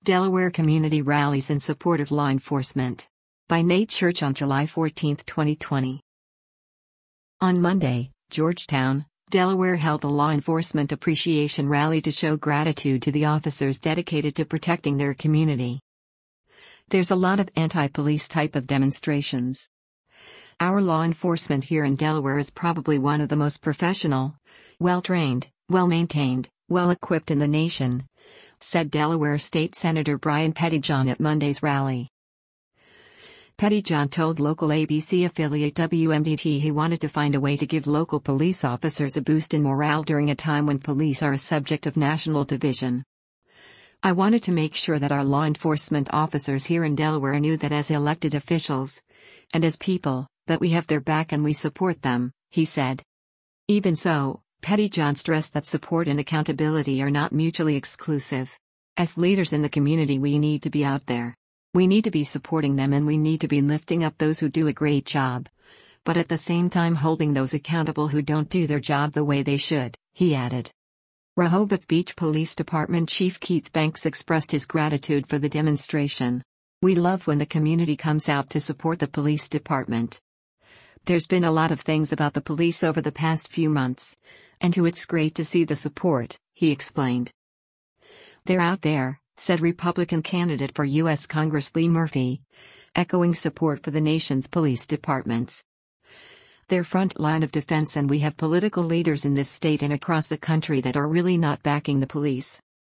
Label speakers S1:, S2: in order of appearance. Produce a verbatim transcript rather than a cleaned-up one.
S1: Delaware community rallies in support of law enforcement. By Nate Church on July fourteenth, twenty twenty. On Monday, Georgetown, Delaware held a law enforcement appreciation rally to show gratitude to the officers dedicated to protecting their community. There's a lot of anti-police type of demonstrations. Our law enforcement here in Delaware is probably one of the most professional, well-trained, well-maintained, well-equipped in the nation, said Delaware State Senator Brian Pettyjohn at Monday's rally. Pettyjohn told local A B C affiliate W M D T he wanted to find a way to give local police officers a boost in morale during a time when police are a subject of national division. I wanted to make sure that our law enforcement officers here in Delaware knew that as elected officials, and as people, that we have their back and we support them, he said. Even so, Pettyjohn stressed that support and accountability are not mutually exclusive. As leaders in the community, we need to be out there. We need to be supporting them and we need to be lifting up those who do a great job. But at the same time holding those accountable who don't do their job the way they should, he added. Rehoboth Beach Police Department Chief Keith Banks expressed his gratitude for the demonstration. We love when the community comes out to support the police department. There's been a lot of things about the police over the past few months, and too it's great to see the support, he explained. They're out there, said Republican candidate for U S Congress Lee Murphy, echoing support for the nation's police departments. They're front line of defense and we have political leaders in this state and across the country that are really not backing the police.